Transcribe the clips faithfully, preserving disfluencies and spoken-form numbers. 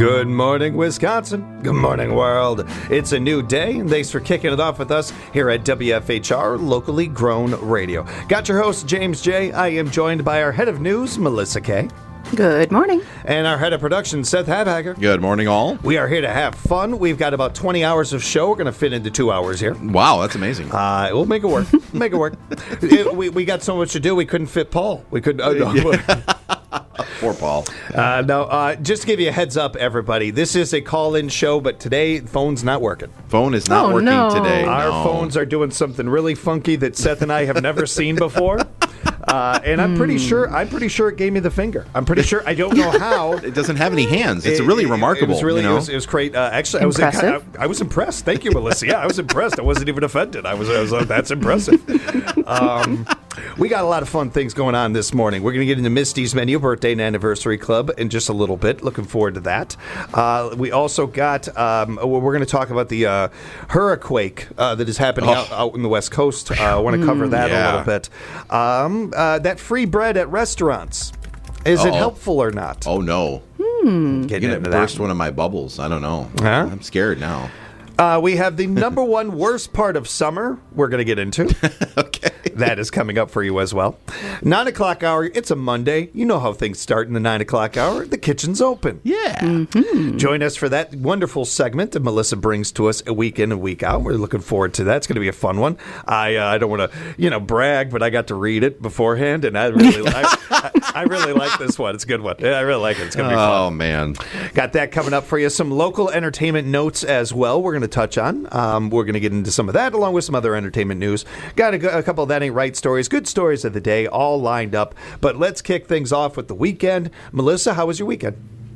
Good morning, Wisconsin. Good morning, world. It's a new day, and thanks for kicking it off with us here at W F H R, locally grown radio. Got your host, James J. I am joined by our head of news, Melissa K. Good morning. And our head of production, Seth Habhacker. Good morning, all. We are here to have fun. We've got about twenty hours of show. We're going to fit into two hours here. Wow, that's amazing. Uh, we'll make it work. Make it work. It, we, we got so much to do, we couldn't fit Paul. We couldn't. Uh, no. Poor Paul. Uh, no, uh, just to give you a heads up, everybody, this is a call-in show, but today, phone's not working. Phone is not Oh, working no. today. Our no. phones are doing something really funky that Seth and I have never seen before. Uh, and I'm pretty sure I'm pretty sure it gave me the finger. I'm pretty sure. I don't know how. It doesn't have any hands. It's It- really it- remarkable. It was really you know? it, was, it was great. Uh, actually, I was Impressive. I, I was impressed. Thank you, Melissa. Yeah, I was impressed. I wasn't even offended. I was. I was like, that's impressive. Um, we got a lot of fun things going on this morning. We're going to get into Misty's Menu Birthday and Anniversary Club in just a little bit. Looking forward to that. Uh, we also got. Um, we're going to talk about the uh, hurricane uh, that is happening Oh. out, out in the West Coast. I uh, want to cover that yeah. a little bit. Um, uh, that free bread at restaurants. Is it Uh-oh. helpful or not? Oh, no. Getting You're going into to that. burst one of my bubbles. I don't know. Huh? I'm scared now. Uh, we have the number one worst part of summer we're going to get into. Okay. That is coming up for you as well. Nine o'clock hour, it's a Monday. You know how things start in the nine o'clock hour. The kitchen's open. Yeah. Join us for that wonderful segment that Melissa brings to us a week in and week out. We're looking forward to that. It's going to be a fun one. I uh, I don't want to, you know, brag, but I got to read it beforehand, and I really, I, I, I really like this one. It's a good one. Yeah, I really like it. It's going to be fun. Oh, man. Got that coming up for you. Some local entertainment notes as well we're going to touch on. Um, we're going to get into some of that along with some other entertainment news. Got a, a couple of That Ain't Right stories, good stories of the day, all lined up. But let's kick things off with the weekend. Melissa, how was your weekend?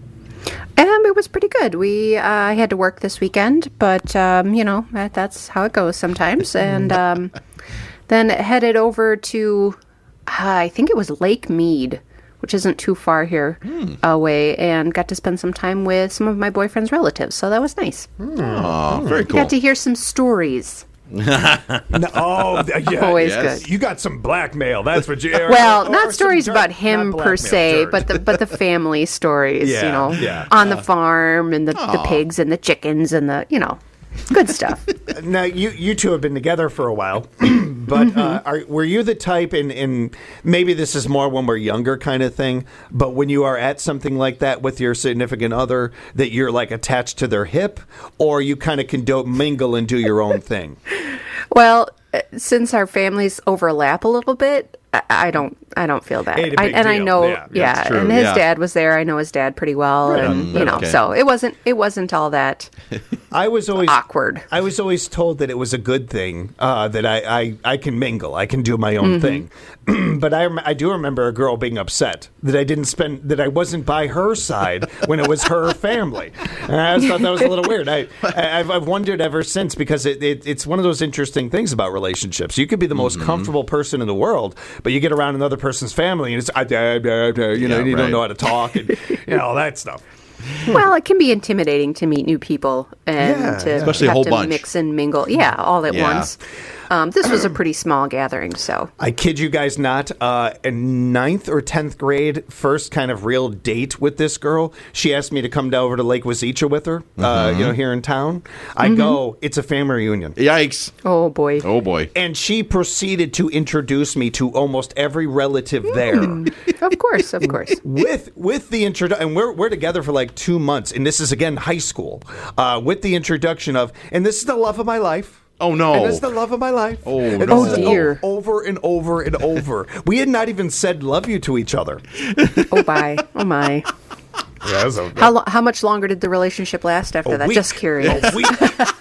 Um, it was pretty good. We uh, had to work this weekend, but um, you know that, that's how it goes sometimes. And um, then headed over to, uh, I think it was Lake Mead, which isn't too far here away, and got to spend some time with some of my boyfriend's relatives. So that was nice. Oh, very cool. Got to hear some stories. No, oh, yeah. Always yes. good. You got some blackmail. That's what you. Well, or- or not some stories dirt. about him Not per blackmail, se, dirt. but the but the family stories, Yeah, you know, yeah. on the farm and the, the pigs and the chickens and the, you know, good stuff. Now, you you two have been together for a while, but uh, are, were you the type, and, and maybe this is more when we're younger kind of thing, but when you are at something like that with your significant other, that you're like attached to their hip, or you kind of can do, mingle and do your own thing? Well, uh, since our families overlap a little bit, I, I don't I don't feel that. Ain't a I, big and I deal. know, Yeah, yeah, that's true, and his yeah. dad was there. I know his dad pretty well, and on, you know, okay. so it wasn't it wasn't all that I was always awkward. I was always told that it was a good thing, uh, that I, I, I can mingle, I can do my own thing. But I, rem- I do remember a girl being upset that I didn't spend that I wasn't by her side when it was her family. And I always thought that was a little weird. I, I I've, I've wondered ever since, because it, it it's one of those interesting things about relationships. You could be the most comfortable person in the world, but you get around another person's family and it's I, I, I, I, you know Yeah, you don't right. know how to talk and you know all that stuff. Well, it can be intimidating to meet new people and Yeah, to yeah. Especially a have whole to bunch. mix and mingle. Yeah, all at Yeah. once. Um, this was a pretty small gathering, so. I kid you guys not, uh, in ninth or tenth grade, first kind of real date with this girl, she asked me to come down over to Lake Wazeecha with her, uh, you know, here in town. I go, it's a family reunion. Yikes. Oh boy. Oh, boy. And she proceeded to introduce me to almost every relative there. Of course, of course. With with the introduction, and we're we're together for like two months, and this is again high school. Uh, with the introduction of, and this is the love of my life. Oh, no. And this is the love of my life. Oh, and no. this is Oh, dear. o- over and over and over. We had not even said love you to each other. Oh my. Oh my. Yeah, that was a, How lo- how much longer did the relationship last after a that? week. Just curious. A week.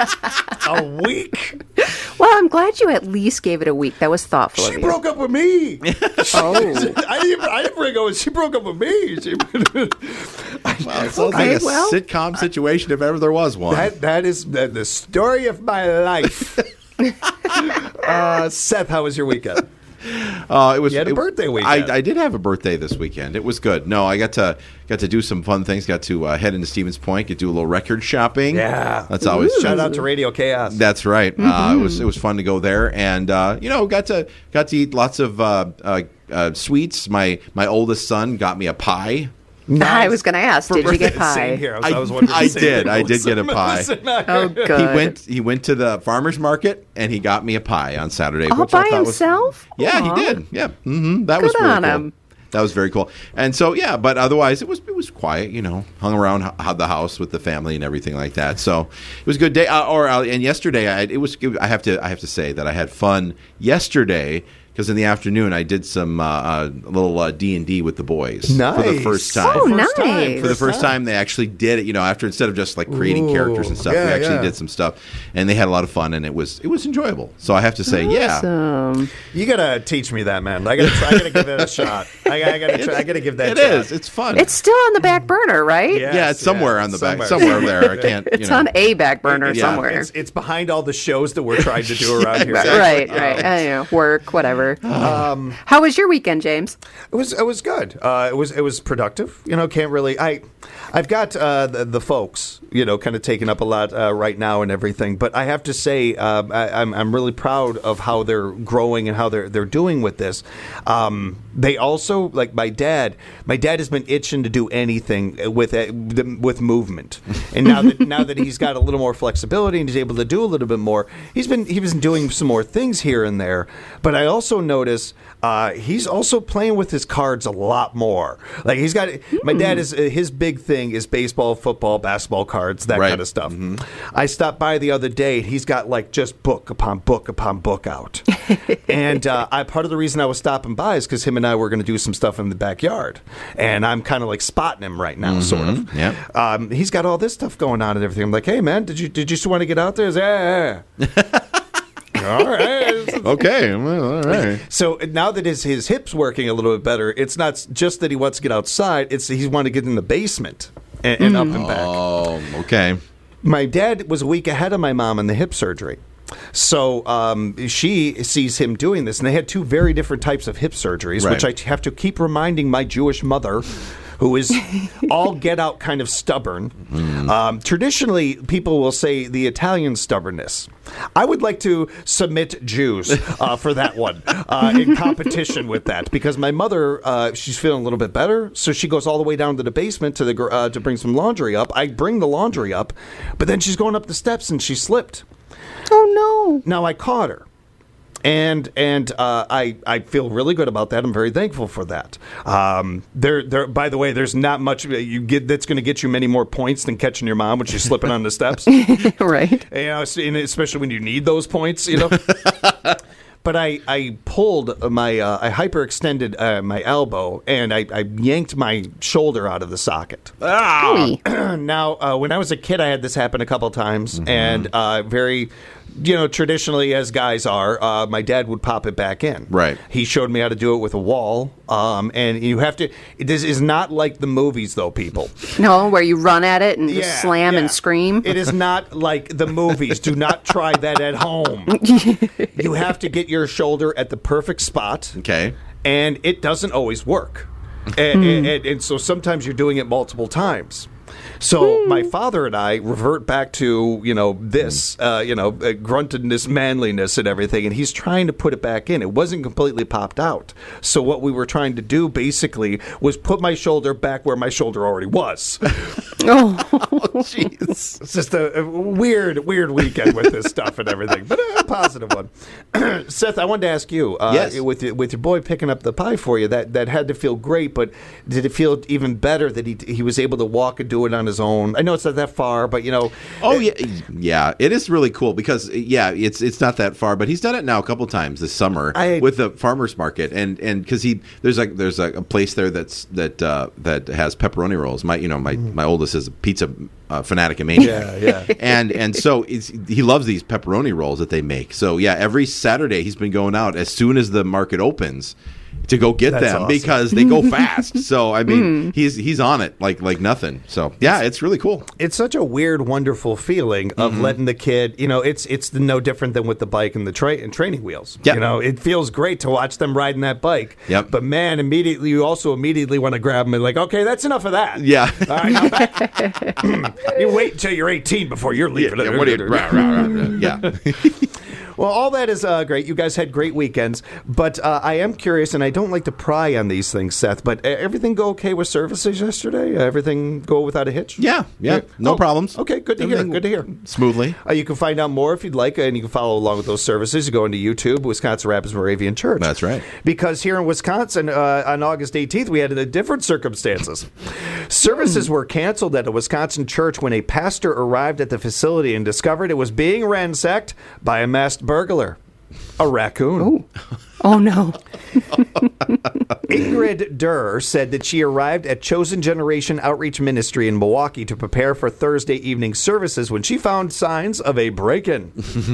A week. Well, I'm glad you at least gave it a week. That was thoughtful She of you. broke up with me. Oh. I didn't. I didn't break up with. She broke up with me. She, Well, it sounds Okay, like a well. sitcom situation if ever there was one. that that is the, the story of my life. uh, Seth, how was your weekend? Uh, it was. You had a it- birthday weekend. I, I did have a birthday this weekend. It was good. No, I got to got to do some fun things. Got to uh, head into Stevens Point, get to do a little record shopping. Yeah. that's always Shout out to Radio Chaos. That's right. Uh, it was it was fun to go there, and uh, you know, got to got to eat lots of uh, uh, uh, sweets. My my oldest son got me a pie. I was going to ask, did you get pie? Same here. I was, I, I was wondering I the same did. thing. I did get a pie. Listen, I- Oh, good. He went. He went to the farmer's market and he got me a pie on Saturday. All which by I thought himself? Was, yeah, Aw. he did. Yeah, mm-hmm. That was Good really on cool. him. That was very cool. And so yeah, but otherwise it was it was quiet. You know, hung around h- the house with the family and everything like that. So it was a good day. Uh, or uh, and yesterday, I it was. I have to I have to say that I had fun yesterday. Because in the afternoon I did some uh, uh, little uh, D and D with the boys for the Nice. first time. Oh, First time. nice. For the first time, they actually did it. You know, after instead of just like creating Ooh, characters and stuff, yeah, we actually yeah. did some stuff, and they had a lot of fun, and it was it was enjoyable. So I have to say, yeah, Awesome. You gotta teach me that, man. I gotta, I gotta give it a shot. I, I gotta, try, I gotta give that. it shot. is. It's fun. It's still on the back burner, right? Yeah. yeah, it's Yes, somewhere yeah, on the back, somewhere. somewhere there. I can't. You It's know. on a back burner Yeah. somewhere. It's, it's behind all the shows that we're trying to do around here. Right, right. I know, work, whatever. Um, How was your weekend, James? It was it was good. Uh, it was it was productive. You know, can't really. I I've got uh, the, the folks. You know, kind of taking up a lot uh, right now and everything. But I have to say, uh, I, I'm I'm really proud of how they're growing and how they're they're doing with this. Um, they also like my dad. My dad has been itching to do anything with uh, with movement, and now that now that he's got a little more flexibility and he's able to do a little bit more, he's been he's been doing some more things here and there. But I also notice uh, he's also playing with his cards a lot more. Like he's got my dad is uh, his big thing is baseball, football, basketball cards, that Right. kind of stuff. I stopped by the other day and he's got like just book upon book upon book out. And uh, I part of the reason I was stopping by is because him and I were going to do some stuff in the backyard, and I'm kind of like spotting him right now, sort of. Yeah. Um, he's got all this stuff going on and everything. I'm like, hey man, did you did you still want to get out there? He's, yeah, yeah, yeah. All right. Okay, well, all right. So now that his his hips working a little bit better, it's not just that he wants to get outside; it's that he's want to get in the basement and, and up and back. Oh, okay. My dad was a week ahead of my mom in the hip surgery. So um, she sees him doing this, and they had two very different types of hip surgeries, Right. which I have to keep reminding my Jewish mother, who is all get out kind of stubborn. Um, traditionally, people will say the Italian stubbornness. I would like to submit Jews uh, for that one uh, in competition with that, because my mother, uh, she's feeling a little bit better, so she goes all the way down to the basement to the gr- uh, to bring some laundry up. I bring the laundry up, but then she's going up the steps and she slipped. Oh, no. Now I caught her, and and uh, I I feel really good about that. I'm very thankful for that. Um, there there. By the way, there's not much you get that's going to get you many more points than catching your mom when she's slipping on the steps. Right. You know, s- and especially when you need those points. You know. But I, I pulled my, uh, I hyperextended uh, my elbow, and I, I yanked my shoulder out of the socket. Owie. Now, uh, when I was a kid, I had this happen a couple times, and uh, very, you know, traditionally, as guys are, uh, my dad would pop it back in. Right. He showed me how to do it with a wall, um, and you have to. This is not like the movies, though, people. No, where you run at it and just Yeah, slam yeah. and scream. It is not like the movies. Do not try that at home. You have to get your shoulder at the perfect spot, Okay. and it doesn't always work. And, and, and, and so sometimes you're doing it multiple times. So my father and I revert back to, you know, this, uh, you know, uh, gruntedness, manliness and everything, and he's trying to put it back in. It wasn't completely popped out. So what we were trying to do basically was put my shoulder back where my shoulder already was. Oh, Jeez. It's just a, a weird, weird weekend with this stuff and everything, but a positive one. Seth, I wanted to ask you, uh, Yes. with with your boy picking up the pie for you, that, that had to feel great, but did it feel even better that he he was able to walk and do it on his own? I know it's not that far, but you know. Oh yeah, yeah. It is really cool because yeah, it's it's not that far, but he's done it now a couple times this summer I- with the farmers market, and and because he there's like there's a, a place there that's that uh, that has pepperoni rolls. My you know my my oldest is a pizza uh, fanatic and maniac. Yeah, yeah. and and so it's, he loves these pepperoni rolls that they make. So yeah, every Saturday he's been going out as soon as the market opens to go get That's them awesome. because they go fast. So I mean, he's he's on it like like nothing. So yeah, it's really cool. It's such a weird, wonderful feeling of Mm-hmm. letting the kid, you know, it's it's no different than with the bike and the tra- and training wheels. Yep. You know, it feels great to watch them riding that bike. Yep. But man, immediately, you also immediately want to grab them and like, okay, that's enough of that. Yeah. All right, now back. You wait until you're eighteen before you're leaving. Yeah, what do you, rah, rah, rah, rah. Yeah. Well, all that is uh, great. You guys had great weekends, but uh, I am curious, and I don't like to pry on these things, Seth, but uh, everything go okay with services yesterday? Uh, everything go without a hitch? Yeah, yeah, no Oh, problems. Okay, good to Everything hear. Good to hear. Smoothly. Uh, you can find out more if you'd like, and you can follow along with those services. You go into YouTube, Wisconsin Rapids Moravian Church. That's right. Because here in Wisconsin, uh, on August eighteenth, we had a different circumstances. Services were canceled at a Wisconsin church when a pastor arrived at the facility and discovered it was being ransacked by a masked burglar, a raccoon. Oh, oh no. Ingrid Durr said that she arrived at Chosen Generation Outreach Ministry in Milwaukee to prepare for Thursday evening services when she found signs of a break-in.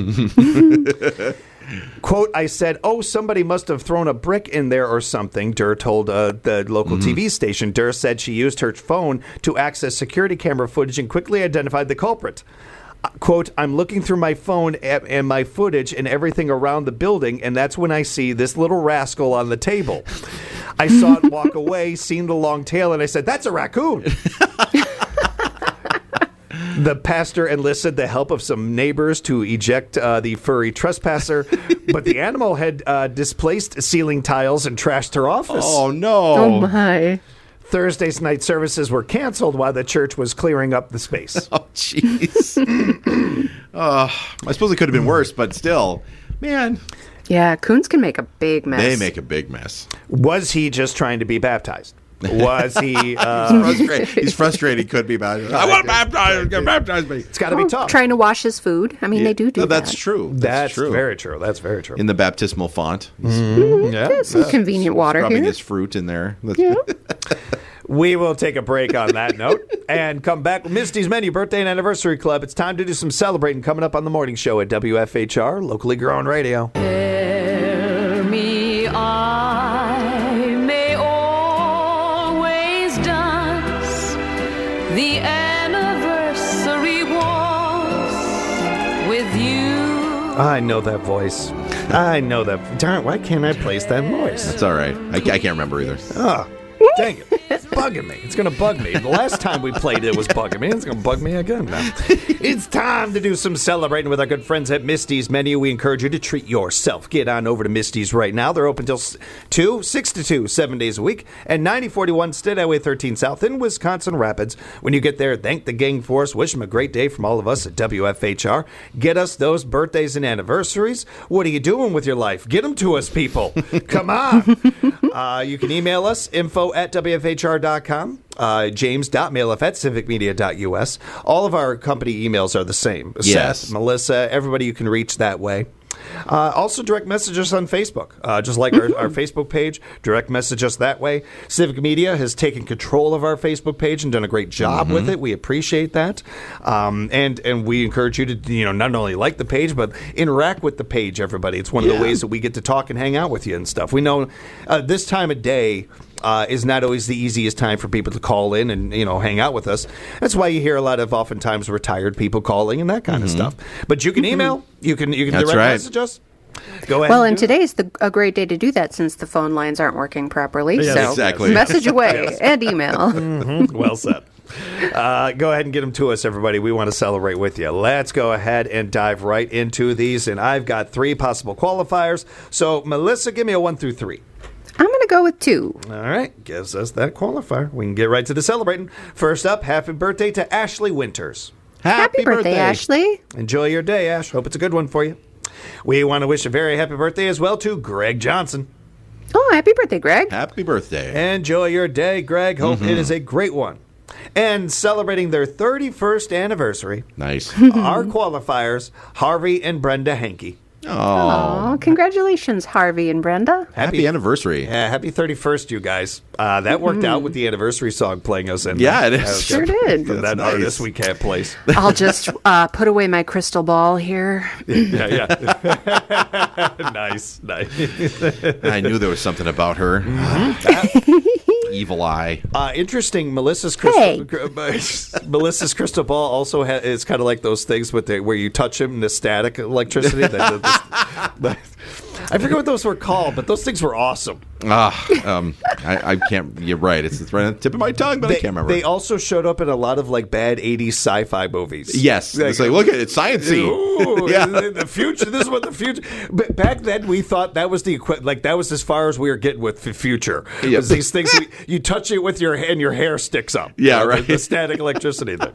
Quote, I said, oh, somebody must have thrown a brick in there or something, Durr told uh, the local mm-hmm. T V station. Durr said she used her phone to access security camera footage and quickly identified the culprit. Uh, quote, I'm looking through my phone and, and my footage and everything around the building, and that's when I see this little rascal on the table. I saw it walk away, seen the long tail, and I said, that's a raccoon. The pastor enlisted the help of some neighbors to eject uh, the furry trespasser, but the animal had uh, displaced ceiling tiles and trashed her office. Oh, no. Oh, my. Thursday's night services were canceled while the church was clearing up the space. Oh, jeez. uh, I suppose it could have been worse, but still, man. Yeah, coons can make a big mess. They make a big mess. Was he just trying to be baptized? Was he? Uh, He's frustrated. He's frustrated. He could be baptized. I want to baptize. Get baptized me. It's got to be Oh, tough. Trying to wash his food. I mean, Yeah. they do do No, that. that's true. That's, That's true. very true. That's very true. In the baptismal font. Mm, yeah. Yeah, some convenient water Rubbing here. his fruit in there. Yeah. We will take a break on that note and come back with Misty's Menu Birthday and Anniversary Club. It's time to do some celebrating coming up on the morning show at W F H R, locally grown radio. Hear me, I may always dance the anniversary waltz with you. I know that voice. I know that. Darn, why can't I place that voice? It's all right. I, I can't remember either. Oh, dang it. It's bugging me. It's going to bug me. The last time we played it was bugging me. It's going to bug me again now. It's time to do some celebrating with our good friends at Misty's Menu. We encourage you to treat yourself. Get on over to Misty's right now. They're open till two, six to two, seven days a week, and ninety forty-one State Highway thirteen South in Wisconsin Rapids. When you get there, thank the gang for us. Wish them a great day from all of us at W F H R. Get us those birthdays and anniversaries. What are you doing with your life? Get them to us, people. Come on. Uh, you can email us, info at W F H R dot com, uh, james.mailf at civicmedia dot U S. All of our company emails are the same. Yes. Seth, Melissa, everybody you can reach that way. Uh, also, direct message us on Facebook, uh, just like our, our Facebook page. Direct message us that way. Civic Media has taken control of our Facebook page and done a great job Mm-hmm. with it. We appreciate that, um, and and we encourage you to you know not only like the page but interact with the page. Everybody, it's one of Yeah. the ways that we get to talk and hang out with you and stuff. We know uh, this time of day. Uh, is not always the easiest time for people to call in and you know hang out with us. That's why you hear a lot of oftentimes retired people calling and that kind of stuff. But you can email, you can you can That's direct right. message us. Go ahead. Well, and and do it. today's the, a great day to do that since the phone lines aren't working properly. Yes, so exactly. message away and email. Well said. Uh, go ahead and get them to us, everybody. We want to celebrate with you. Let's go ahead and dive right into these. And I've got three possible qualifiers. So, Melissa, give me a one through three. I'm going to go with two. All right. Gives us that qualifier. We can get right to the celebrating. First up, happy birthday to Ashley Winters. Happy, birthday, Ashley. Enjoy your day, Ash. Hope it's a good one for you. We want to wish a very happy birthday as well to Greg Johnson. Oh, happy birthday, Greg. Happy birthday. Enjoy your day, Greg. Hope it is a great one. And celebrating their thirty-first anniversary, Nice. our qualifiers, Harvey and Brenda Hankey. Oh, Oh, congratulations, Harvey and Brenda. happy anniversary. Yeah, happy thirty-first, you guys. Uh, that worked out with the anniversy song playing us in. Yeah, it That is. was Sure good. did. That That's nice. artist we can't place. I'll just uh, put away my crystal ball here. Yeah, yeah. Nice, nice. I knew there was something about her. Evil eye. Uh, interesting. Melissa's crystal, Hey. Melissa's crystal ball also ha- is kind of like those things with the, where you touch them and the static electricity. the, the, But I forget what those were called, but those things were awesome. Ah, um, I, I can't. You're right. It's, it's right on the tip of my tongue, but They, I can't remember. they also showed up in a lot of like bad eighties sci-fi movies. yes, it's like look at it, it's sciencey. Ooh, Yeah. the, the future. This is what the future. But back then, we thought that was the equi- like that was as far as we were getting with the future. Yep. Was these things we, you touch it with your hand, your hair sticks up. Yeah, You know, right. The, the static electricity there.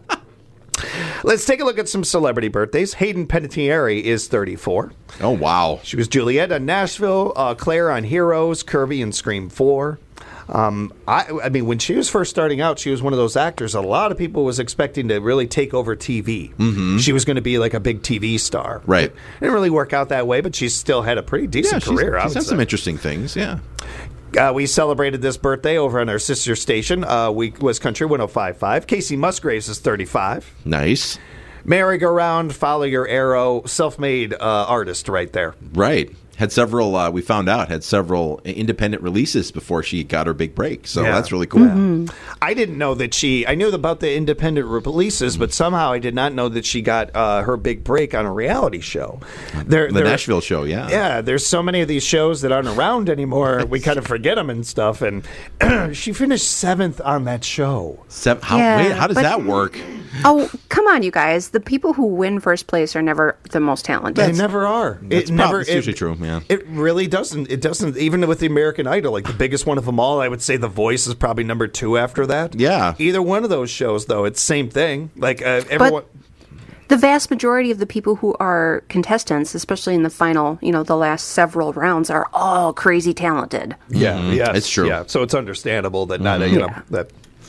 Let's take a look at some celebrity birthdays. Hayden Panettiere is thirty-four. Oh wow. She was Juliet on Nashville, uh, Claire on Heroes, Kirby in Scream four. Um, I, I mean, when she was first starting out, she was one of those actors a lot of people was expecting to really take over T V. Mm-hmm. She was going to be like a big T V star. Right. It didn't really work out that way, but she still had a pretty Yeah, decent she's, career. I she's would had say. some interesting things. Yeah. Uh, we celebrated this birthday over on our sister station. Uh, we was Country one oh five point five. Casey Musgraves is thirty-five. Nice. Merry-go-round, follow your arrow, self-made uh, artist right there. Right. Had several. Uh, we found out had several independent releases before she got her big break. So Yeah. that's really cool. Mm-hmm. I didn't know that she. I knew about the independent releases, but somehow I did not know that she got uh, her big break on a reality show. There, The there- Nashville show. Yeah. Yeah, there's so many of these shows that aren't around anymore. We kind of forget them and stuff. And she finished seventh on that show. Seven, how, Yeah, wait, how does but- that work? Oh, come on, you guys. The people who win first place are never the most talented. They never are. That's it never. prob- that's it- usually true, yeah. It really doesn't. It doesn't. Even with the American Idol, like the biggest one of them all, I would say The Voice is probably number two after that. Yeah. Either one of those shows, though, it's same thing. Like uh, everyone. The vast majority of the people who are contestants, especially in the final, you know, the last several rounds, are all crazy talented. Yeah, yeah, It's true. Yeah, so it's understandable that not, you know, Yeah. that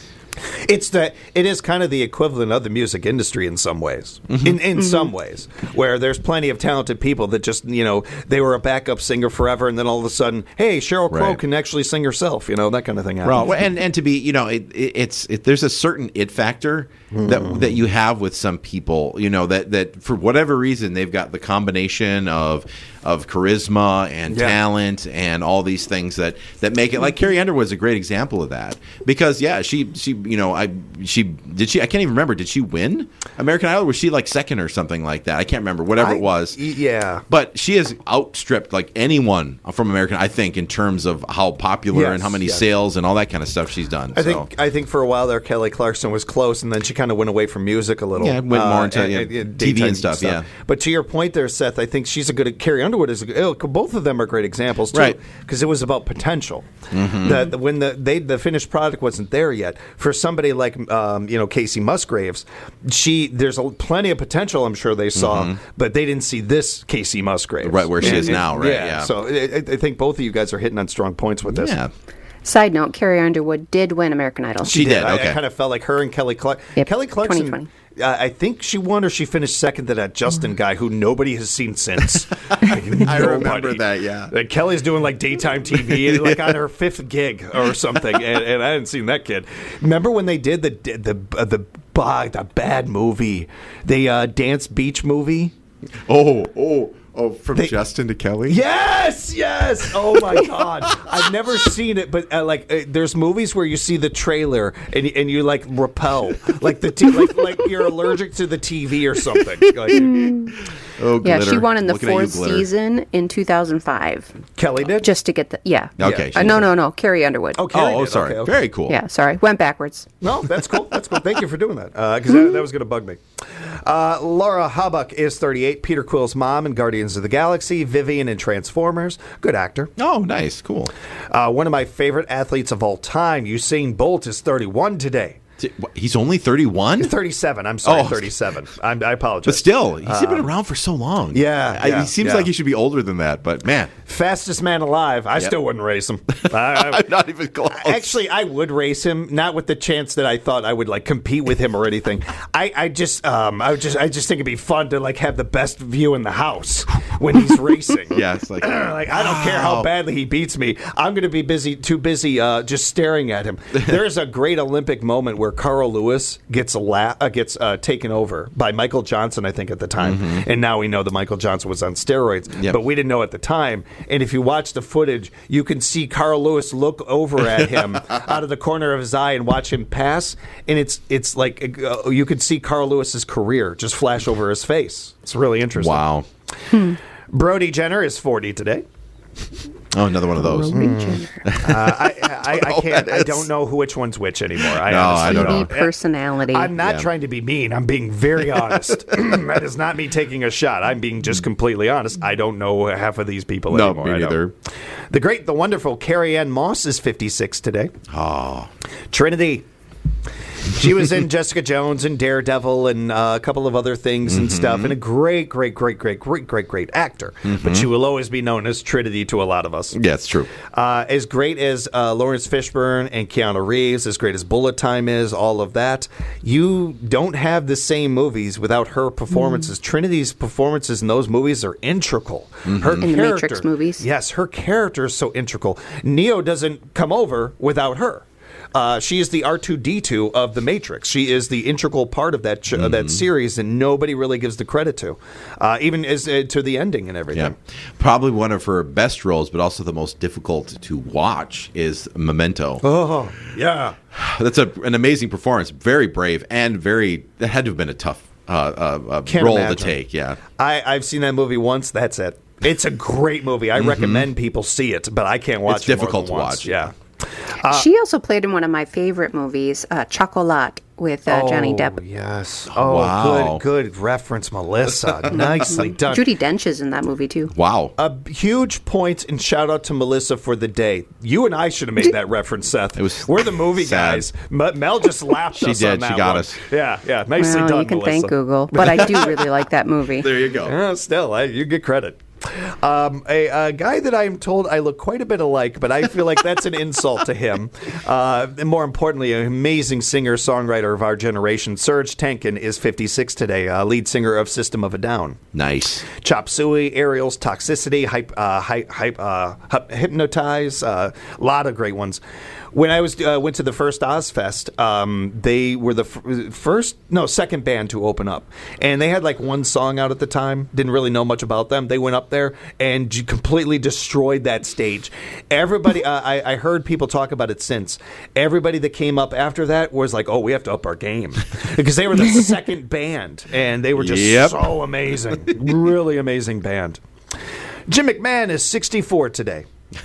it's that it is kind of the equivalent of the music industry in some ways. In in some ways, where there's plenty of talented people that just you know they were a backup singer forever, and then all of a sudden, hey, Sheryl Crow Right. can actually sing herself. You know that kind of thing happens. Well, and and to be, you know, it, it, it's it, there's a certain it factor that that you have with some people, you know, that that for whatever reason they've got the combination of of charisma and Yeah. talent and all these things that that make it. Like Carrie Underwood's a great example of that because yeah, she she you know I she did she I can't even remember did she win American Idol? Was she like second or something like that? I can't remember. Whatever I- it was. y- yeah. But she has outstripped like anyone from American, I think, in terms of how popular Yes, and how many yes. sales and all that kind of stuff she's done. I so. think I think for a while there, Kelly Clarkson was close, and then she kind of went away from music a little. Yeah, went more into, yeah, T V daytime and stuff, yeah. But to your point there, Seth, I think she's a good. Carrie Underwood is. A, both of them are great examples, too, Right. because it was about potential. The, the, when the they the finished product wasn't there yet, for somebody like um, you know Casey Musgraves, she there's a, plenty of potential. I'm sure they saw, but they didn't see this Casey Musgraves Right, where she And- is now, right, Yeah. yeah. So I, I think both of you guys are hitting on strong points with this. yeah. Side note, Carrie Underwood did win American Idol. She did, I, okay. I kind of felt like her and Kelly Clark. Yep, Kelly Clarkson. twenty twenty. Uh, I think she won or she finished second to that Justin guy who nobody has seen since. I remember that, yeah. Like Kelly's doing like daytime T V, like on her fifth gig or something, and, and I hadn't seen that kid. Remember when they did the the uh, the, the, the bad movie, the uh, Dance Beach movie? Oh, oh, oh, from They- Justin to Kelly? Yes, yes. Oh my God, I've never seen it, but uh, like, uh, there's movies where you see the trailer and and you like repel, like the t- like like you're allergic to the T V or something. Like, Oh, Yeah, glitter. she won in the Looking at you, fourth glitter. season in two thousand five. Kelly did. Just to get the, yeah. Okay. Uh, no, no, no. Carrie Underwood. Oh, Kelly Oh, oh, did. sorry. Okay, okay. Very cool. Yeah, sorry. Went backwards. No, that's cool. That's cool. Thank you for doing that because that, that was going to bug me. Uh, Laura Hubbuck is thirty-eight. Peter Quill's mom in Guardians of the Galaxy. Vivian in Transformers. Good actor. Oh, nice. Cool. Uh, one of my favorite athletes of all time, Usain Bolt, is thirty-one today. T- what, He's only thirty-one? thirty-seven. I'm sorry, Oh. thirty-seven. I'm, I apologize. But still, he's been around for so long. yeah, I, yeah, he seems yeah. like he should be older than that, but man, Fastest man alive. I still wouldn't race him. I, I- I'm not even close. Actually, I would race him, not with the chance that I thought I would like compete with him or anything. I, I just, um, I would just, I just think it'd be fun to like have the best view in the house when he's racing. yeah, it's like, Like I don't care how badly he beats me. I'm going to be busy, too busy, uh, just staring at him. There's a great Olympic moment where Carl Lewis gets a la- uh, gets uh, taken over by Michael Johnson, I think, at the time, and now we know that Michael Johnson was on steroids, Yep. but we didn't know at the time. And if you watch the footage, you can see Carl Lewis look over at him out of the corner of his eye and watch him pass, and it's it's like uh, you could see Carl Lewis's career just flash over his face. It's really interesting. wow. Brody Jenner is forty today. Oh, another one of those. Mm. Uh, I, I, I know can't. that I is. don't know who which one's which anymore. I No, honestly I don't don't. know. Personality. I'm not Yeah. trying to be mean. I'm being very honest. That is not me taking a shot. I'm being just completely honest. I don't know half of these people No, anymore. me I don't. neither. The great, the wonderful Carrie Ann Moss is fifty-six today. Oh, Trinity. She was in Jessica Jones and Daredevil and uh, a couple of other things and stuff, and a great, great, great, great, great, great, great actor. But she will always be known as Trinity to a lot of us. yeah, it's true. Uh, as great as uh, Lawrence Fishburne and Keanu Reeves, as great as Bullet Time is, all of that, you don't have the same movies without her performances. Trinity's performances in those movies are integral. Her In the character, Matrix movies. Yes, her character is so integral. Neo doesn't come over without her. Uh, she is the R two D two of the Matrix. She is the integral part of that ch- of that series, and nobody really gives the credit to, uh, even as uh, to the ending and everything. Yeah, probably one of her best roles, but also the most difficult to watch is Memento. Oh, yeah. That's a, an amazing performance. Very brave and very. That had to have been a tough uh, uh, uh, Can't role imagine. to take. Yeah. I, I've seen that movie once. That's it. It's a great movie. I recommend people see it, but I can't watch It's it more difficult than to once. watch. Yeah. she also played in one of my favorite movies, uh, Chocolat, with uh, Johnny Oh, Depp. yes. Oh, Wow. good, good reference, Melissa. Nicely done. Judy Dench is in that movie, too. Wow. A huge point and shout out to Melissa for the day. You and I should have made that reference, Seth. It was We're the movie sad. guys. M- Mel just laughed She us did. on that She got one. us. Yeah, yeah. Nicely Well, done, you can Melissa. thank Google, but I do really like that movie. There you go. Yeah, still, I, you get credit. Um, a, a guy that I'm told I look quite a bit alike, but I feel like that's an insult to him. Uh, and more importantly, an amazing singer songwriter of our generation, Serge Tankian, is fifty-six today, uh, lead singer of System of a Down. Nice. Chop Suey, Ariel's Toxicity, hype, uh, hype, hype, uh, Hypnotize, a uh, lot of great ones. When I was uh, went to the first Ozfest, um, they were the f- first, no, second band to open up, and they had like one song out at the time. Didn't really know much about them. They went up there and j- completely destroyed that stage. Everybody, uh, I, I heard people talk about it since. Everybody that came up after that was like, "Oh, we have to up our game," because they were the second band, and they were just Yep. so amazing, really amazing band. Jim McMahon is sixty-four today.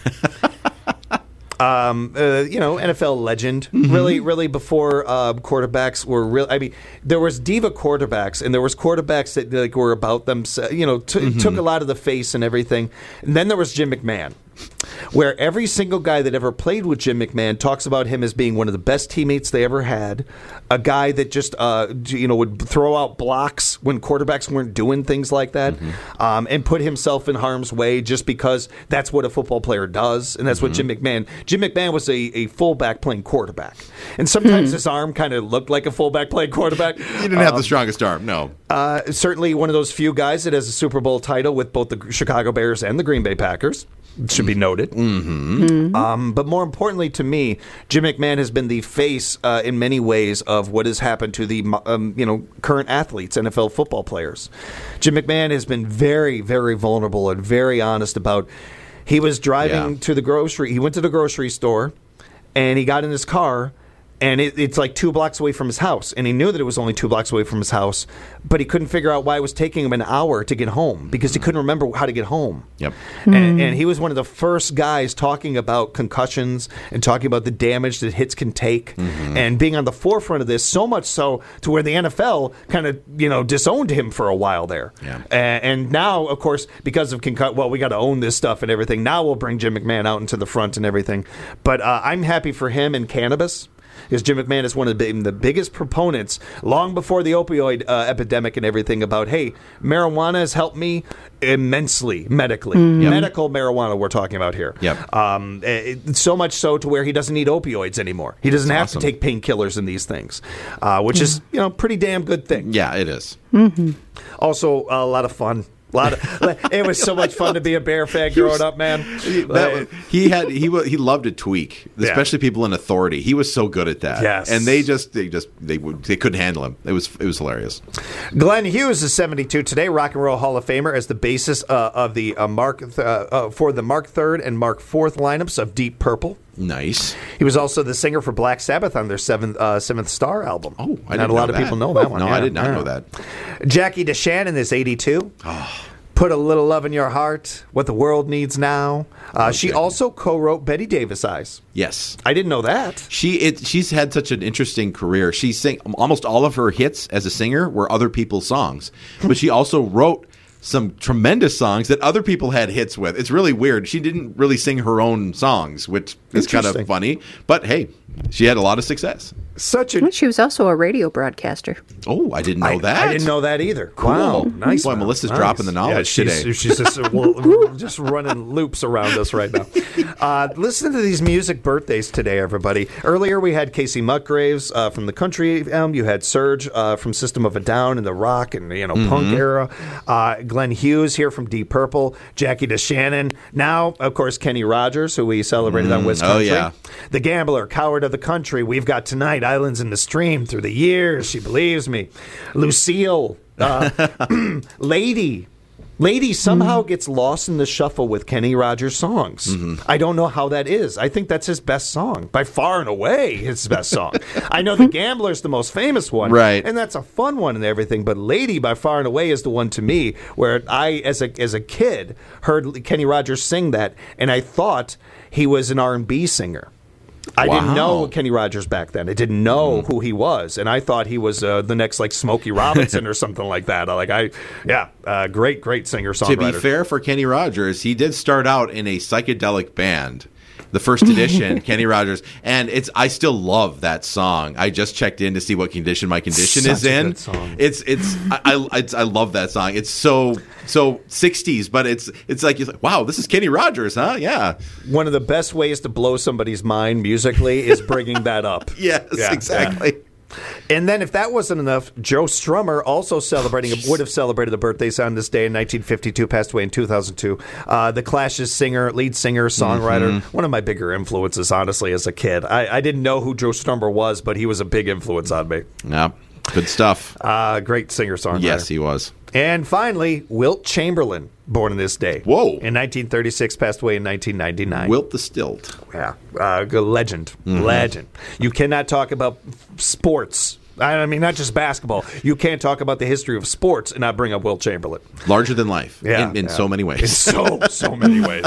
Um, uh, you know, N F L legend. Mm-hmm. Really, really before uh, quarterbacks were real. I mean, there was diva quarterbacks, and there was quarterbacks that like were about them. You know, t- Mm-hmm. took a lot of the face and everything. And then there was Jim McMahon, where every single guy that ever played with Jim McMahon talks about him as being one of the best teammates they ever had. A guy that just, uh, you know, would throw out blocks when quarterbacks weren't doing things like that, Mm-hmm. um, and put himself in harm's way just because that's what a football player does, and that's Mm-hmm. what Jim McMahon. Jim McMahon was a, a fullback playing quarterback, and sometimes his arm kind of looked like a fullback playing quarterback. He didn't have the strongest arm. No. Uh, certainly one of those few guys that has a Super Bowl title with both the Chicago Bears and the Green Bay Packers. It should be noted. Mm-hmm. Um, but more importantly to me, Jim McMahon has been the face uh, in many ways of what has happened to the um, you know current athletes, N F L football players. Jim McMahon has been very, very vulnerable and very honest about. He was driving Yeah. to the grocery. He went to the grocery store, and he got in his car. And it, it's like two blocks away from his house. And he knew that it was only two blocks away from his house, but he couldn't figure out why it was taking him an hour to get home because he couldn't remember how to get home. Yep. And, and he was one of the first guys talking about concussions and talking about the damage that hits can take and being on the forefront of this, so much so to where the N F L kind of, you know, disowned him for a while there. Yeah. And, and now, of course, because of concussion, well, we got to own this stuff and everything. Now we'll bring Jim McMahon out into the front and everything. But uh, I'm happy for him and cannabis. Because Jim McMahon is one of the, the biggest proponents, long before the opioid uh, epidemic and everything, about, hey, marijuana has helped me immensely medically. Medical marijuana we're talking about here. Yep. Um, it, so much so to where he doesn't need opioids anymore. He doesn't have awesome. to take painkillers and these things, uh, which is, you know, pretty damn good thing. Yeah, it is. Also, a lot of fun. A lot of, it was so much fun to be a Bear fan growing up, man. That, he had he wa- he loved to tweak, Yeah. especially people in authority. He was so good at that. Yes. and they just they just they would they couldn't handle him. It was it was hilarious. Glenn Hughes is seventy-two today, Rock and Roll Hall of Famer, as the basis uh, of the uh, Mark th- uh, for the Mark third and Mark fourth lineups of Deep Purple. Nice. He was also the singer for Black Sabbath on their seventh uh, Seventh Star album. Oh, I not didn't a lot know of that. people know that one. No, Yeah, I did not yeah. know that. Jackie DeShannon is eighty-two. Put a Little Love in Your Heart, What the World Needs Now. Uh, okay. She also co-wrote Betty Davis Eyes. Yes. I didn't know that. She it, She's had such an interesting career. She sang almost all of her hits as a singer were other people's songs. But she also wrote some tremendous songs that other people had hits with. It's really weird. She didn't really sing her own songs, which is kind of funny. But hey, she had a lot of success. Such a. She was also a radio broadcaster. Oh, I didn't know I, that. I didn't know that either. Cool. Wow, nice. Boy, Melissa's nice. dropping the knowledge yeah, she's, today. She's just, well, just running loops around us right now. Uh, listen to these music birthdays today, everybody. Earlier we had Casey Musgraves uh, from the country album. You had Serge uh, from System of a Down in the rock and you know mm-hmm. punk era. Uh, Glenn Hughes here from Deep Purple. Jackie DeShannon. Now, of course, Kenny Rogers, who we celebrated mm, on Wisconsin. Oh yeah. The Gambler, Coward of the Country. We've got Tonight, Islands in the Stream. Through the years, she believes me. Lucille, uh, Lady. Lady somehow mm. gets lost in the shuffle with Kenny Rogers songs. Mm-hmm. I don't know how that is. I think that's his best song. By far and away, his best song. I know The Gambler's the most famous one. Right. And that's a fun one and everything. But Lady, by far and away, is the one to me where I, as a as a kid, heard Kenny Rogers sing that, and I thought he was an R and B singer. I wow. didn't know Kenny Rogers back then. I didn't know mm. who he was, and I thought he was uh, the next like Smokey Robinson or something like that. Like I, yeah, uh, great, great singer songwriter. To be fair for Kenny Rogers, he did start out in a psychedelic band. The first edition, Kenny Rogers, and it's. I still love that song. I just checked in to see what condition my condition Such is in. A good song. It's it's I, I it's I love that song. It's so so sixties, but it's it's like, it's like wow, this is Kenny Rogers, huh? Yeah. One of the best ways to blow somebody's mind musically is bringing that up. Yes, yeah, exactly. Yeah. And then, if that wasn't enough, Joe Strummer also celebrating would have celebrated the birthdays on this day in nineteen fifty-two, passed away in two thousand two. Uh, the Clash's singer, lead singer, songwriter, mm-hmm. one of my bigger influences, honestly, as a kid. I, I didn't know who Joe Strummer was, but he was a big influence on me. Yeah, good stuff. Uh, great singer, songwriter. Yes, he was. And finally, Wilt Chamberlain, born in this day. Whoa. In nineteen thirty-six, passed away in nineteen ninety-nine. Wilt the Stilt. Yeah, uh, legend, mm-hmm. legend. You cannot talk about sports. I mean, not just basketball. You can't talk about the history of sports and not bring up Wilt Chamberlain. Larger than life, yeah, in, in yeah. so many ways. In so, so many ways.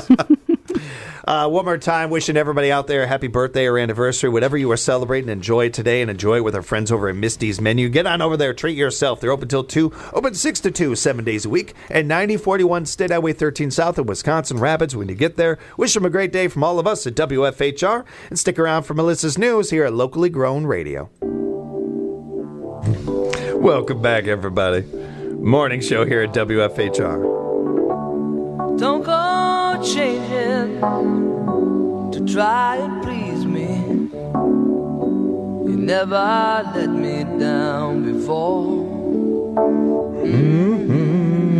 Uh, one more time, wishing everybody out there a happy birthday or anniversary, whatever you are celebrating. Enjoy it today and enjoy it with our friends over at Misty's Menu. Get on over there, treat yourself. They're open till two, open six to two, seven days a week, at ninety forty-one State Highway thirteen South in Wisconsin Rapids. When you get there, wish them a great day from all of us at W F H R, and stick around for Melissa's News here at Locally Grown Radio. Welcome back, everybody. Morning show here at W F H R. Don't go changing to try and please me. You never let me down before. Mm-hmm.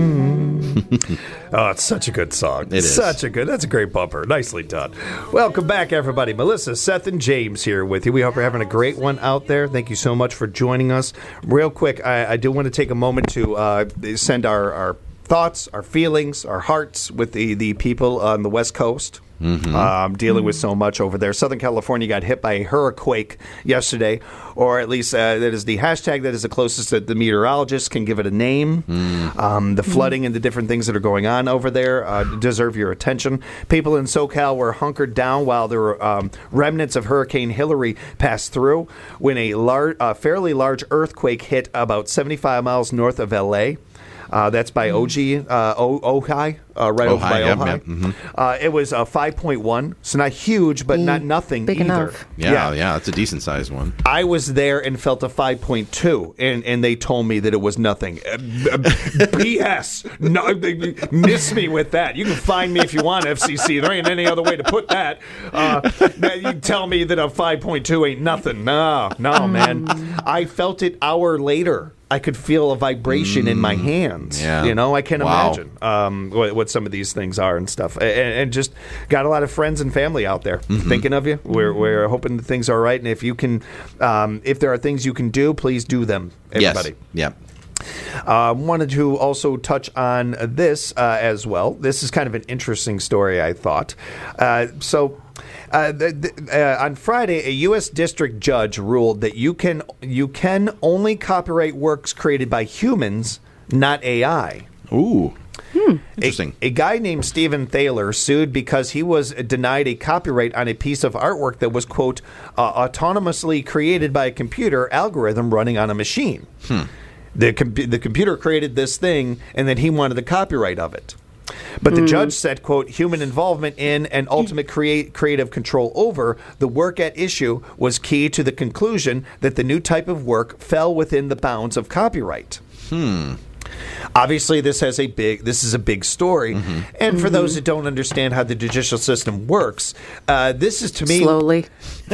Oh, it's such a good song. It is. Such a good, that's a great bumper. Nicely done. Welcome back, everybody. Melissa, Seth, and James here with you. We hope you're having a great one out there. Thank you so much for joining us. Real quick, I, I do want to take a moment to uh, send our, our thoughts, our feelings, our hearts with the, the people on the West Coast. Mm-hmm. Um, dealing mm-hmm. with so much over there. Southern California got hit by a hurricane yesterday, or at least uh, that is the hashtag that is the closest that the meteorologists can give it a name. Mm. Um, the flooding mm. and the different things that are going on over there uh, deserve your attention. People in SoCal were hunkered down while there were um, remnants of Hurricane Hillary passed through when a lar- uh, fairly large earthquake hit about seventy-five miles north of L A. Uh, that's by O G, uh, o- Ojai, uh, right over by yeah, Ojai. yeah. Mm-hmm. Uh, it was uh, five point one, so not huge, but not nothing Big either. enough. Yeah, yeah, yeah, it's a decent sized one. I was there and felt a five point two, and, and they told me that it was nothing. Uh, B S. No, they, miss me with that. You can find me if you want, F C C. There ain't any other way to put that. Uh, you tell me that a five point two ain't nothing. No, no, man. I felt it hour later. I could feel a vibration mm. in my hands. Yeah. You know, I can wow. imagine um, what, what some of these things are and stuff. And, and just got a lot of friends and family out there mm-hmm. thinking of you. We're, we're hoping that things are all right. And if you can, um, if there are things you can do, please do them, everybody. Yes. Yeah. Uh, wanted to also touch on this uh, as well. This is kind of an interesting story, I thought. Uh, so... Uh, the, the, uh, on Friday, a U S district judge ruled that you can you can only copyright works created by humans, not A I. Ooh. Interesting. A, a guy named Stephen Thaler sued because he was denied a copyright on a piece of artwork that was, quote, uh, autonomously created by a computer algorithm running on a machine. Hmm. The, com- the computer created this thing, and then he wanted the copyright of it. But the mm. judge said, quote, human involvement in and ultimate create, creative control over the work at issue was key to the conclusion that the new type of work fell within the bounds of copyright. Hmm. Obviously, this has a big. This is a big story, mm-hmm. and for mm-hmm. those that don't understand how the judicial system works, uh, this is to me slowly.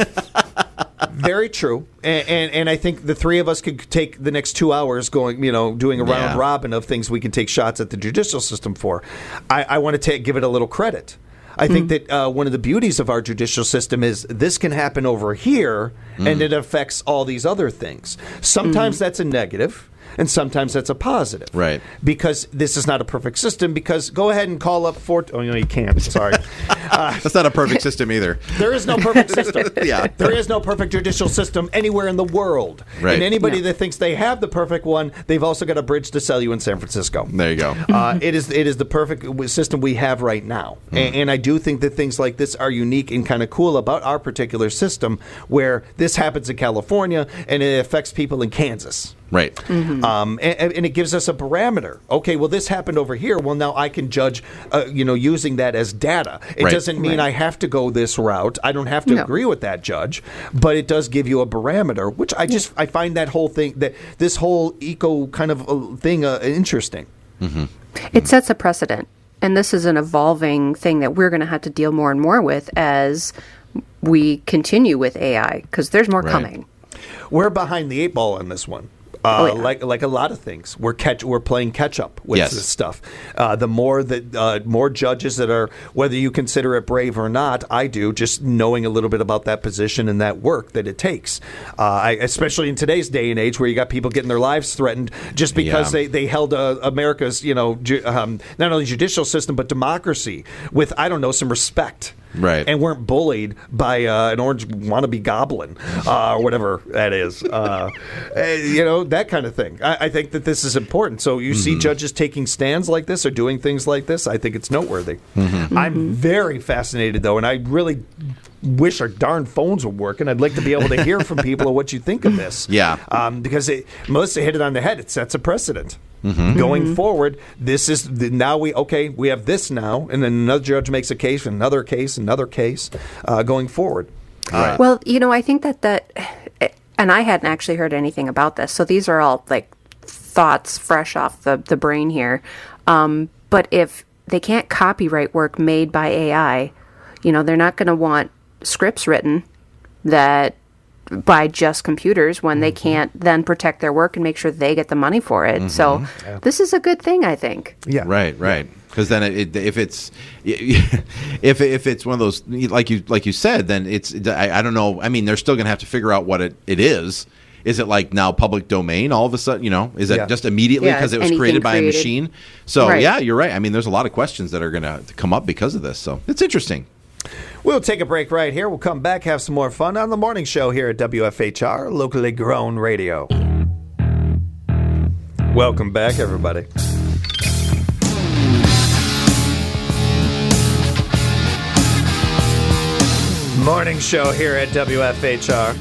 Very true, and, and and I think the three of us could take the next two hours going, you know, doing a round yeah. robin of things we can take shots at the judicial system for. I, I want to take, give it a little credit. I think mm-hmm. that uh, one of the beauties of our judicial system is this can happen over here, mm. and it affects all these other things. Sometimes mm-hmm. that's a negative. And sometimes that's a positive. Right. Because this is not a perfect system, because go ahead and call up Fort... Oh, no, you can't. Sorry. Uh, that's not a perfect system either. There is no perfect system. yeah. There is no perfect judicial system anywhere in the world. Right. And anybody yeah. that thinks they have the perfect one, they've also got a bridge to sell you in San Francisco. There you go. Uh, it is it is the perfect system we have right now. Mm. And, and I do think that things like this are unique and kind of cool about our particular system, where this happens in California and it affects people in Kansas. Right. Mm-hmm. Um, and, and it gives us a parameter. Okay, well, this happened over here. Well, now I can judge, uh, you know, using that as data. It right. doesn't mean right. I have to go this route. I don't have to no. agree with that judge, but it does give you a parameter, which I just, I find that whole thing, that this whole eco kind of uh, thing uh, interesting. Mm-hmm. It sets a precedent. And this is an evolving thing that we're going to have to deal more and more with as we continue with A I, because there's more right. coming. We're behind the eight ball on this one. Uh, oh, yeah. Like like a lot of things, we're catch we're playing catch up with yes. this stuff. Uh, the more that uh, more judges that are, whether you consider it brave or not, I do, just knowing a little bit about that position and that work that it takes. Uh, I, especially in today's day and age, where you got people getting their lives threatened just because yeah. they they held uh, America's you know ju- um, not only judicial system but democracy with, I don't know, some respect. Right. And weren't bullied by uh, an orange wannabe goblin uh, or whatever that is. Uh, you know, that kind of thing. I, I think that this is important. So you mm-hmm. see judges taking stands like this or doing things like this, I think it's noteworthy. Mm-hmm. I'm very fascinated, though, and I really wish our darn phones were working. I'd like to be able to hear from people of what you think of this. Yeah. Um, because it, Melissa hit it on the head. It sets a precedent. Mm-hmm. Going mm-hmm. forward, this is the, now we okay. We have this now, and then another judge makes a case, another case, another case, uh, going forward. Right. Well, you know, I think that that, and I hadn't actually heard anything about this, so these are all like thoughts fresh off the the brain here. Um, but if they can't copyright work made by A I, you know, they're not going to want scripts written that by just computers when they can't then protect their work and make sure they get the money for it. Mm-hmm. So yeah. this is a good thing, I think. Yeah. Right, right. Because then it, it, if it's if if it's one of those, like you like you said, then it's I, I don't know. I mean, they're still going to have to figure out what it, it is. Is it like now public domain all of a sudden? You know, is it yeah. just immediately yeah, because it was anything created by created. a machine? So right. yeah, you're right. I mean, there's a lot of questions that are going to come up because of this. So it's interesting. We'll take a break right here. We'll come back, have some more fun on the morning show here at W F H R, locally grown radio. Welcome back, everybody. Morning show here at W F H R.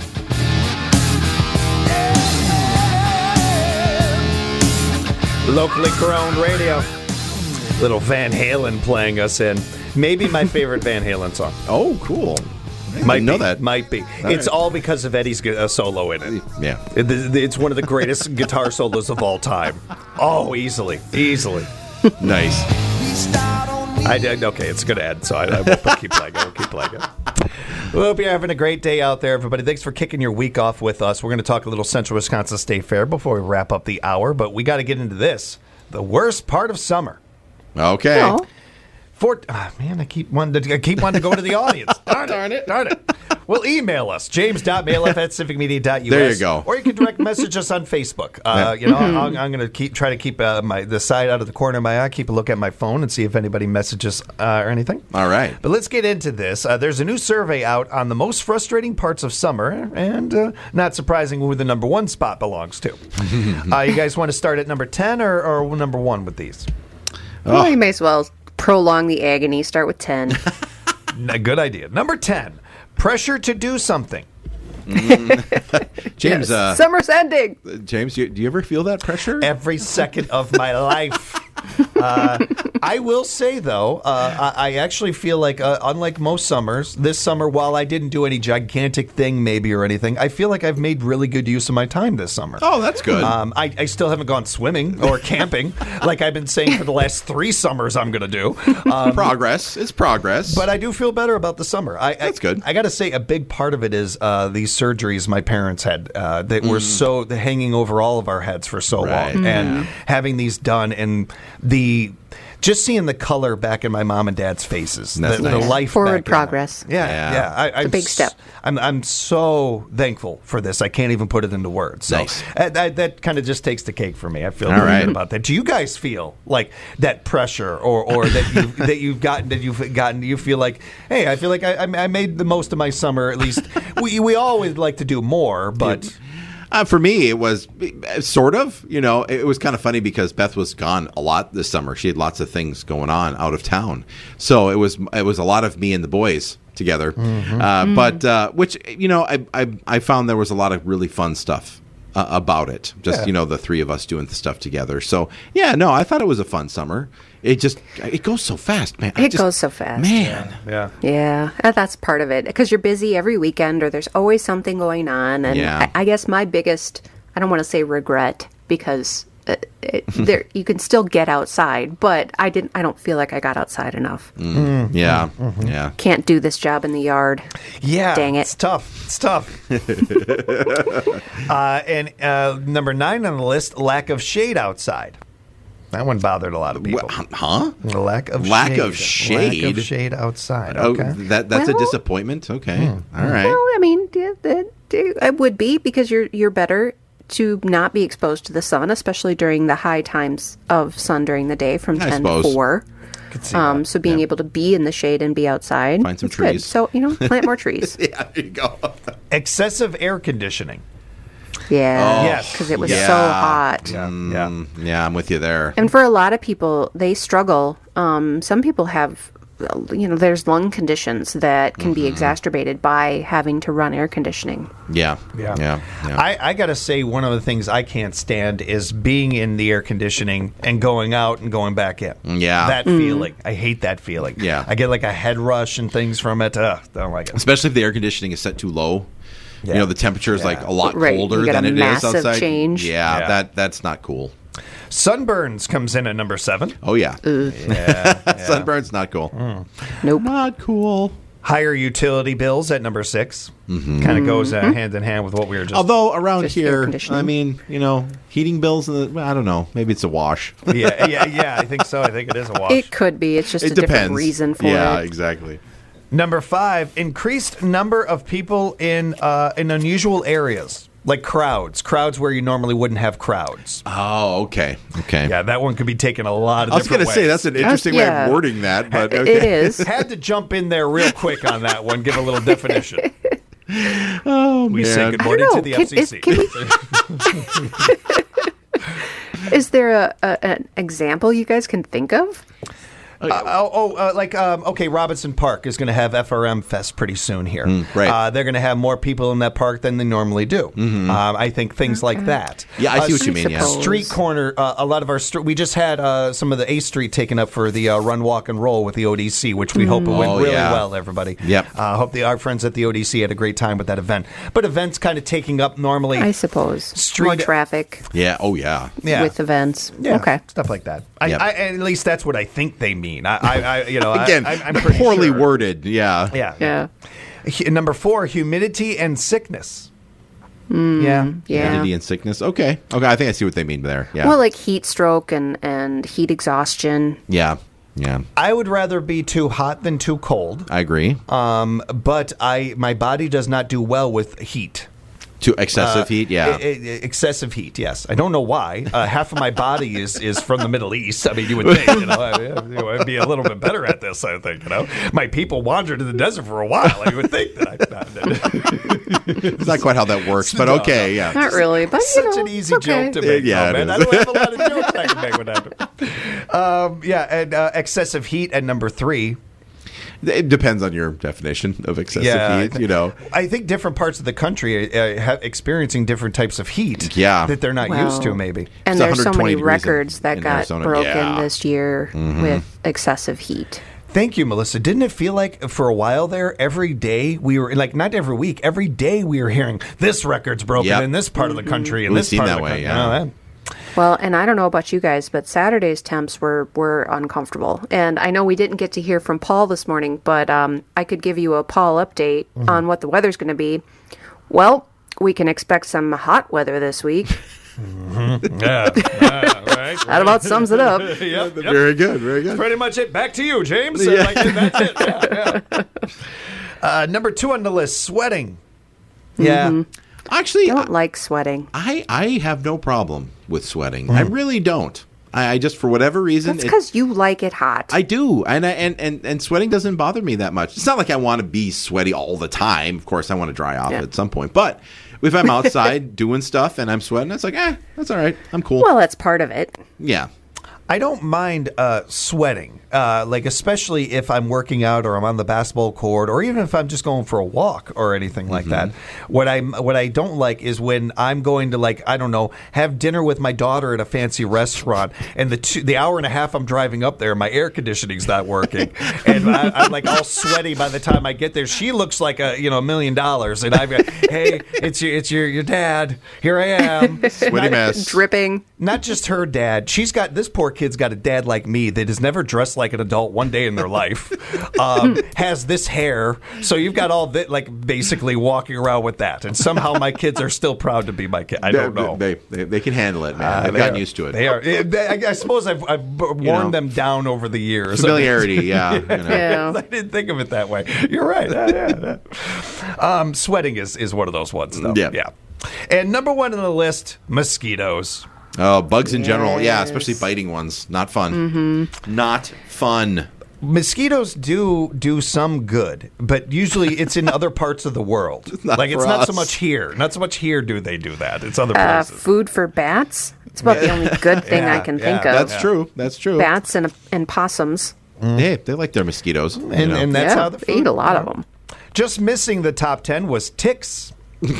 Locally grown radio. Little Van Halen playing us in. Maybe my favorite Van Halen song. Oh, cool. I Might didn't know be, that. Might be. All it's right. all because of Eddie's gu- uh, solo in it. Yeah. It- It's one of the greatest guitar solos of all time. Oh, easily. Easily. Nice. I did. Okay, it's going to end, so I, I won't keep playing it. I will keep playing it. We hope you're having a great day out there, everybody. Thanks for kicking your week off with us. We're going to talk a little Central Wisconsin State Fair before we wrap up the hour, but we got to get into this. The worst part of summer. Okay. No. Fort, oh, man, I keep wanting to I keep wanting to go to the audience. Darn, Darn it, it. Darn it. Well, email us, james dot mailf at civic media dot u s. There you go. Or you can direct message us on Facebook. Uh, you know, Mm-hmm. I'm, I'm going to keep try to keep uh, my the side out of the corner of my eye, keep a look at my phone and see if anybody messages uh, or anything. All right. But let's get into this. Uh, there's a new survey out on the most frustrating parts of summer, and uh, not surprising who the number one spot belongs to. uh, you guys want to start at number ten or, or number one with these? Well, you may as well prolong the agony. Start with ten. A good idea. Number ten, pressure to do something. James, uh, Summer's ending. James, you, do you ever feel that pressure? Every second of my life. Uh, I will say, though, uh, I, I actually feel like, uh, unlike most summers, this summer, while I didn't do any gigantic thing maybe or anything, I feel like I've made really good use of my time this summer. Oh, that's good. Um, I, I still haven't gone swimming or camping like I've been saying for the last three summers I'm going to do. Um, progress. It's progress. But I do feel better about the summer. I, That's I, good. I got to say, a big part of it is uh, these surgeries my parents had uh, that were so hanging over all of our heads for so Right. long, and having these done, and the just seeing the color back in my mom and dad's faces, the, That's the nice. life Forward back in them. progress. Yeah, Yeah. yeah. I, I'm a big s- step. I'm I'm so thankful for this. I can't even put it into words. So Nice. uh, that, that kind of just takes the cake for me. I feel All really right. good about that. Do you guys feel like that pressure, or, or that you that you've gotten that you've gotten? You feel like, hey, I feel like I, I made the most of my summer. At least we we always like to do more, but. Uh, for me, it was uh, sort of, you know, it was kind of funny because Beth was gone a lot this summer. She had lots of things going on out of town. So it was it was a lot of me and the boys together. Mm-hmm. Uh, But, uh, which, you know, I, I, I found there was a lot of really fun stuff uh, about it. Just, Yeah. you know, the three of us doing the stuff together. So, yeah, no, I thought it was a fun summer. It just, it goes so fast, man. I It just- goes so fast. Man. Yeah. Yeah, uh, that's part of it because you're busy every weekend, or there's always something going on. And Yeah. I, I guess my biggest, I don't want to say regret because uh, it, there you can still get outside, but I didn't. I don't feel like I got outside enough. Mm. Yeah. Mm-hmm. Yeah. Can't do this job in the yard. Yeah, Dang it. it's tough. It's tough. uh, and uh, number nine on the list: lack of shade outside. That one bothered a lot of people. Wha- Huh? The lack of Lack shade. of shade? Lack of shade outside. Oh, Okay. that that's a Well- disappointment. Okay, all right. Well, I mean, yeah, that- it would be because you're you're better to not be exposed to the sun, especially during the high times of sun during the day from I ten suppose. to four. Could see Um, that. so being Yeah. able to be in the shade and be outside, Find some it's good. trees. So you know, plant more trees. Yeah, there you go. Excessive air conditioning. Yeah, Yes. because it was Yeah. so hot. Yeah. Mm, yeah, I'm with you there. And for a lot of people, they struggle. Um, some people have, you know, there's lung conditions that can Mm-hmm. be exacerbated by having to run air conditioning. Yeah, Yeah. yeah, yeah. I, I got to say, one of the things I can't stand is being in the air conditioning and going out and going back in. Yeah. That Mm. feeling. I hate that feeling. Yeah. I get like a head rush and things from it. Ugh, don't like it. Especially if the air conditioning is set too low. Yeah. You know, the temperature is Yeah. like a lot Right, colder you get than a it is massive outside. change. Yeah, Yeah. that that's not cool. Sunburns comes in at number seven. Oh yeah, Yeah. sunburn's not cool. Nope. Not cool. Higher utility bills at number six. Mm-hmm. Kind of goes uh, hand in hand with what we were just. Although around Just air here, conditioning. I mean, you know, heating bills and the, well, I don't know, maybe it's a wash. yeah, yeah, yeah. I think so. I think it is a wash. It could be. It's just It a different depends. reason for yeah, it. exactly. Number five, increased number of people in uh, in unusual areas, like crowds. Crowds where you normally wouldn't have crowds. Oh, okay, okay. Yeah, that one could be taken a lot of I was different going to say ways. that's an interesting way yeah. of wording that, but It- okay. It is. Had to jump in there real quick on that one, give a little definition. Oh We man. say good I morning don't to know. the Can- is- F C C. can Is there a, a an example you guys can think of? Uh, oh, oh uh, like, um, okay, Robinson Park is going to have F R M Fest pretty soon here. Mm, right. Uh, they're going to have more people in that park than they normally do. Um, I think things like that. Mm-hmm. Yeah, I see Uh, what you mean, yeah. suppose. Street corner, uh, a lot of our, str- we just had uh, some of the A Street taken up for the uh, Run, Walk, and Roll with the O D C, which we hope it went Oh, really yeah. well, everybody. Yep. I uh, hope the, our friends at the O D C had a great time with that event. But events kind of taking up normally. I suppose Street- more traffic Yeah. Oh yeah. Yeah. with events. Yeah, Okay. stuff like that. I, Yep. I, at least that's what I think they mean. I, I, I you know, Again, I, I'm pretty poorly sure. worded. Yeah. Yeah. Yeah. Hu- Number four, humidity and sickness. yeah. Yeah. Humidity and sickness. Okay. Okay. I think I see what they mean there. Yeah. Well, like heat stroke and and heat exhaustion. yeah. Yeah. I would rather be too hot than too cold. I agree. Um, but I my body does not do well with heat. To excessive heat, yeah. I- I- excessive heat, yes. I don't know why. Uh, half of my body is, is from the Middle East. I mean, you would think, you know, I, you know, I'd be a little bit better at this, I think, you know. My people wandered in the desert for a while. I would think that I... It's not quite how that works, but No, okay, no. yeah. Not really, but you Such know, an easy it's okay. joke to make, Yeah, though, it man. I is. don't have a lot of jokes I can make with that. Um, yeah, and uh, excessive heat at number three. It depends on your definition of excessive Yeah, heat, you know. I think different parts of the country uh, have experiencing different types of heat Yeah. that they're not used to, Well, maybe. And It's there's so many one hundred twenty degrees in- records that in got Arizona. broken Yeah. this year with excessive heat. Thank you, Melissa. Didn't it feel like for a while there, every day we were, like, not every week, every day we were hearing this record's broken Yep. in this part of the country and It would this seem part that of the way, country. yeah. You know, that- Well, and I don't know about you guys, but Saturday's temps were, were uncomfortable. And I know we didn't get to hear from Paul this morning, but um, I could give you a Paul update on what the weather's going to be. Well, we can expect some hot weather this week. yeah, yeah, right. That about sums it up. Yep, yep. Very good, very good. Pretty much it. Back to you, James. Uh, like, that's it. Yeah, yeah. Uh, number two on the list, sweating. Yeah. Actually, I don't like sweating. I, I have no problem with sweating. I really don't. I, I just, for whatever reason, That's it- because you like it hot. I do, and, I, and and and sweating doesn't bother me that much. It's not like I want to be sweaty all the time. Of course, I want to dry off Yeah. at some point. But if I'm outside doing stuff and I'm sweating, it's like, eh, that's all right. I'm cool. well, that's part of it. yeah. I don't mind uh, sweating, uh, like especially if I'm working out or I'm on the basketball court, or even if I'm just going for a walk or anything like Mm-hmm. that. What I what I don't like is when I'm going to, like, I don't know, have dinner with my daughter at a fancy restaurant, and the two, the hour and a half I'm driving up there, my air conditioning's not working, and I, I'm like all sweaty by the time I get there. She looks like a you know a million dollars, and I've got, hey, it's your it's your your dad. Here I am, Sweaty mess. Dripping. not just her dad. She's got this poor kid's got a dad like me that has never dressed like an adult one day in their life. Um, has this hair, so you've got all that, like basically walking around with that, and somehow my kids are still proud to be my kid. I don't They- know. They, they, they can handle it, man. Uh, They've they gotten are- used to it. They are. eh, they- I, I suppose I've, I've b- worn know. them down over the years. Familiarity, yeah. You know. Yeah. I didn't think of it that way. You're right. Yeah, yeah, yeah. Um, sweating is, is one of those ones, though. Yeah. yeah. And number one on the list, mosquitoes. Oh, bugs in general, yeah, Yes. especially biting ones. Not fun. Not fun. Mosquitoes do do some good, but usually it's in other parts of the world. not Like it's for not so us. much here. Not so much here do they do that. It's other Uh, places. food for bats. It's about the only good thing I Yeah, can yeah, think of. That's true. That's true. Bats and, and possums. Hey, they like their mosquitoes. you and, know. and that's yeah, how the they food, eat a lot of them. Just missing the top ten was ticks.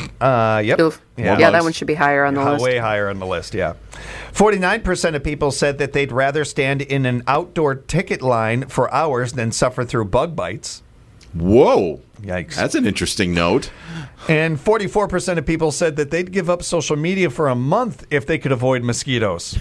Uh, yep. Oof. Yeah. Yeah, that bugs. one should be higher on the Uh, list. Way higher on the list, yeah. forty-nine percent of people said that they'd rather stand in an outdoor ticket line for hours than suffer through bug bites. Whoa. Yikes. That's an interesting note. And forty-four percent of people said that they'd give up social media for a month if they could avoid mosquitoes.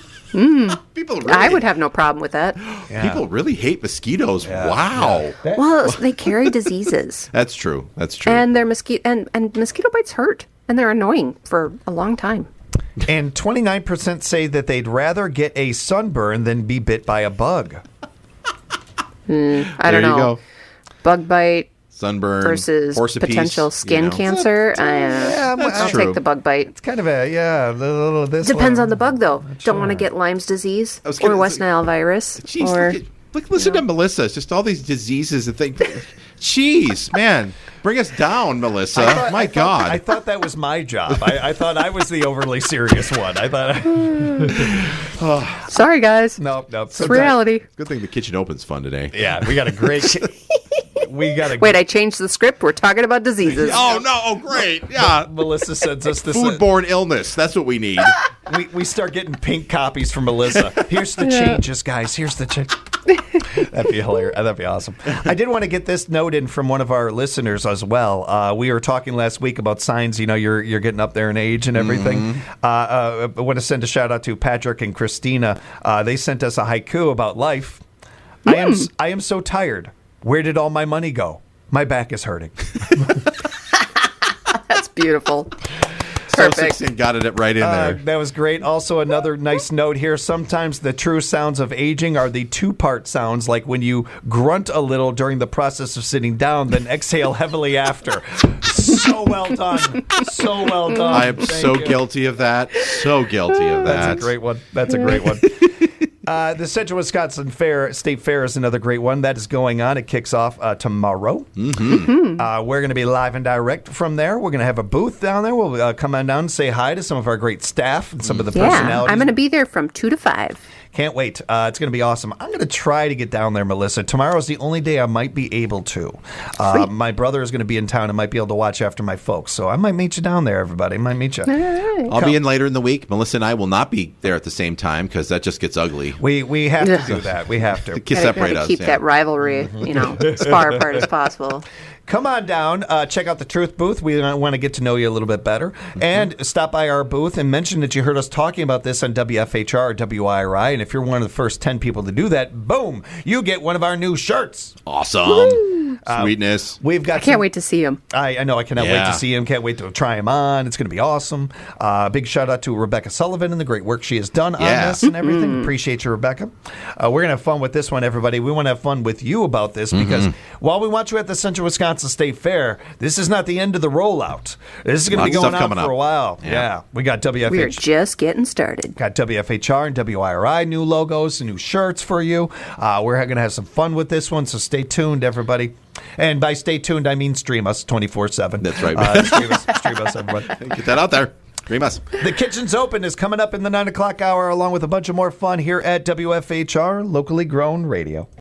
People really, I would have no problem with that. People really hate mosquitoes. Wow. Well, they carry diseases, That's true. That's true. and they're mosquito and, and mosquito bites hurt, and they're annoying for a long time. And twenty-nine percent say that they'd rather get a sunburn than be bit by a bug. I don't There you know. go. Bug bite Sunburn versus horse apiece, potential you skin know. cancer. I, Yeah, I'll that's true. take the bug bite. It's kind of a, yeah, a little this Depends one. on the bug, though. Don't want to get Lyme's disease I was or gonna West say- Nile virus. Jeez, or look, at, look listen to Melissa. It's just all these diseases and things. Jeez, man. Bring us down, Melissa. I thought- My I thought- God. I thought that was my job. I, I thought I was the overly serious one. I thought, sorry, guys. no, no. It's reality. Good thing the kitchen open's fun today. Yeah, we got a great. We got a. Wait, I changed the script. We're talking about diseases. Oh, no. Oh, great. Yeah. Melissa sends us this. Foodborne illness. That's what we need. we, we start getting pink copies from Melissa. Here's the changes, guys. Here's the change. That'd be hilarious. That'd be awesome. I did want to get this note in from one of our listeners as well. Uh, we were talking last week about signs. You know, you're you're getting up there in age and everything. Uh, uh, I want to send a shout out to Patrick and Christina. Uh, they sent us a haiku about life. I am s- I am so tired. Where did all my money go? My back is hurting. That's beautiful. so Perfect. succinct. Got it right in Uh, there. that was great. Also, another nice note here. Sometimes the true sounds of aging are the two-part sounds, like when you grunt a little during the process of sitting down, then exhale heavily after. So well done. So well done. I am Thank so you. guilty of that. So guilty of that. That's a great one. That's a great one. Uh, the Central Wisconsin Fair, State Fair is another great one. That is going on. It kicks off uh, tomorrow. Mm-hmm. Uh, we're going to be live and direct from there. We're going to have a booth down there. We'll uh, come on down and say hi to some of our great staff and some of the Yeah, personalities. I'm going to be there from two to five. Can't wait. Uh, it's going to be awesome. I'm going to try to get down there, Melissa. Tomorrow's the only day I might be able to. Uh, my brother is going to be in town and might be able to watch after my folks. So I might meet you down there, everybody. I might meet you. I'll be in later in the week. Melissa and I will not be there at the same time because that just gets ugly. We we have to do that. We have to. Kiss Gotta, separate gotta us. keep yeah. that rivalry, you know, as far apart as possible. Come on down. Uh, check out the Truth booth. We want to get to know you a little bit better. Mm-hmm. And stop by our booth and mention that you heard us talking about this on W F H R or W I R I. And if you're one of the first ten people to do that, boom, you get one of our new shirts. Awesome. Sweetness. We've got I can't some- wait to see him. I, I know. I cannot wait Yeah. to see him. Can't wait to try him on. It's going to be awesome. Uh, big shout out to Rebecca Sullivan and the great work she has done on Yeah. this and everything. Appreciate you, Rebecca. Uh, we're going to have fun with this one, everybody. We want to have fun with you about this because while we want you at the Central Wisconsin State Fair, this is not the end of the rollout. This is going to be Lots of going stuff on coming for a up. while. Yeah. Yeah. We got W F H. We are just getting started. Got W F H R and W I R I new logos and new shirts for you. Uh, we're going to have some fun with this one, so stay tuned, everybody. And by stay tuned, I mean stream us twenty-four seven. That's right. Uh, stream, us, stream us, everybody. Get that out there. Dream us. The Kitchen's Open is coming up in the nine o'clock hour, along with a bunch of more fun here at W F H R, locally grown radio.